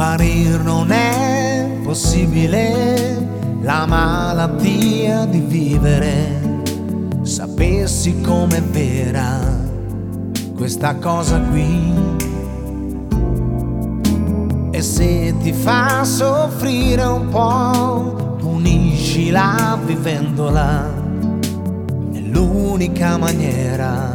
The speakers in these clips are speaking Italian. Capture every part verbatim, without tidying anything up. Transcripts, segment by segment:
Guarir non è possibile, la malattia di vivere. Sapessi com'è vera questa cosa qui, e se ti fa soffrire un po', puniscila vivendola. È l'unica maniera,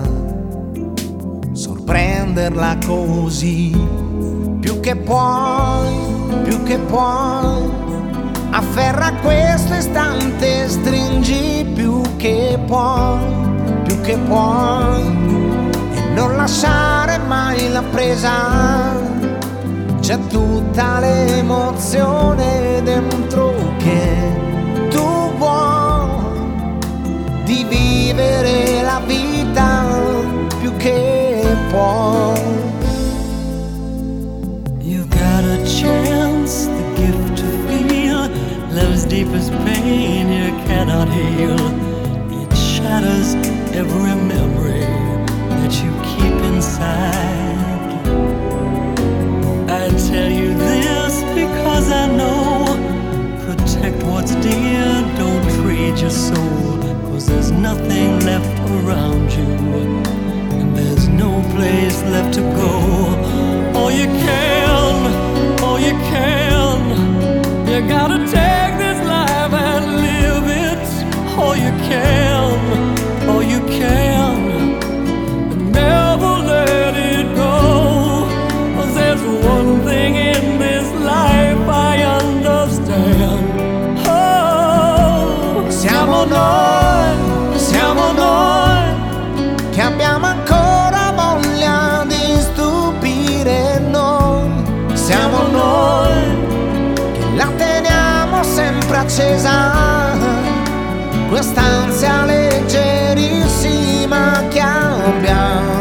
sorprenderla così. Più che puoi, più che puoi, afferra questo istante, stringi più che puoi, più che puoi, e non lasciare mai la presa. C'è tutta l'emozione dentro che tu vuoi, di vivere la vita più che puoi. You've got a chance, the gift to feel love's deepest pain you cannot heal. It shatters every memory that you keep inside. I tell you this because I know, protect what's dear, don't trade your soul, 'cause there's nothing left around you, and there's no place left to go. All you can, all you can, you gotta take this life and live it. All you can, all you can, and never let it go. 'Cause there's one thing in this life I understand. Oh, Siamo noi, siamo noi, che abbiamo ancora voglia di stupire noi. Siamo noi, che la teniamo sempre accesa, quest'ansia leggerissima che abbiamo.